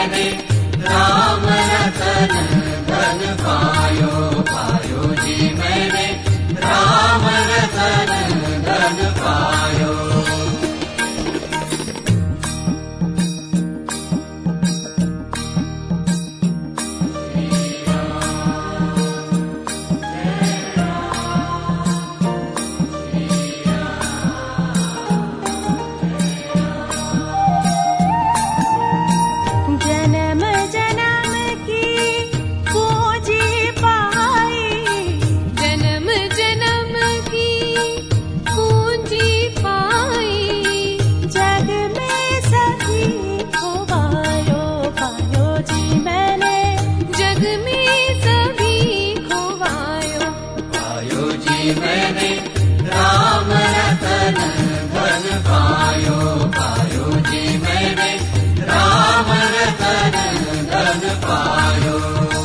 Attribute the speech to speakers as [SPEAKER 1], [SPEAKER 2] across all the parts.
[SPEAKER 1] मैंने राम रतन धन पायो, पायो जी मैंने राम रतन धन पायो। मैंने राम रतन धन पायो, पायो जी मैंने राम रतन धन पायो।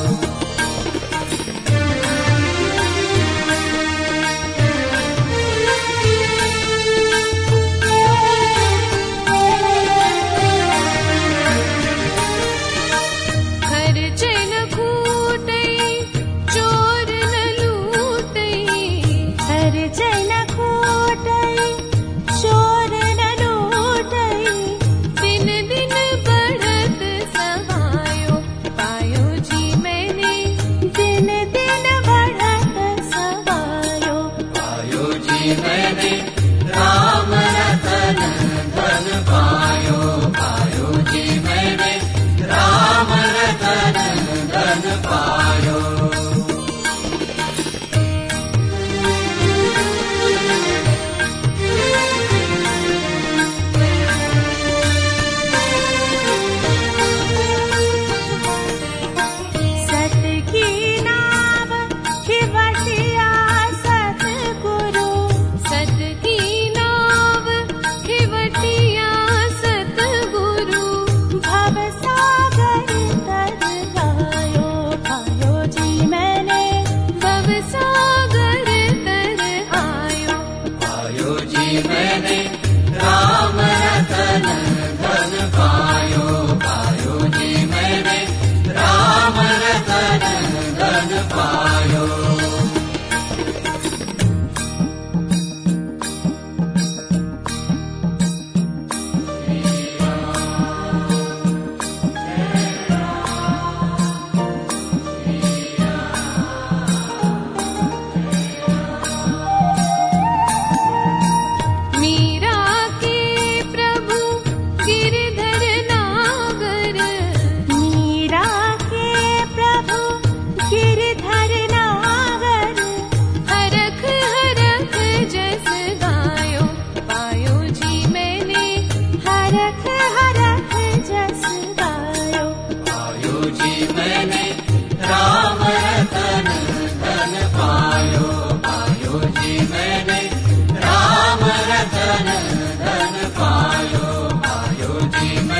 [SPEAKER 1] मैंने राम रतन धन पायो, पायो जी मैंने राम रतन धन पायो। मैंने राम रतन धन पायो, पायो जी मैंने राम रतन धन पायो। मैंने राम रतन धन पायो, पायो जी मैंने राम रतन धन पायो, पायो जी।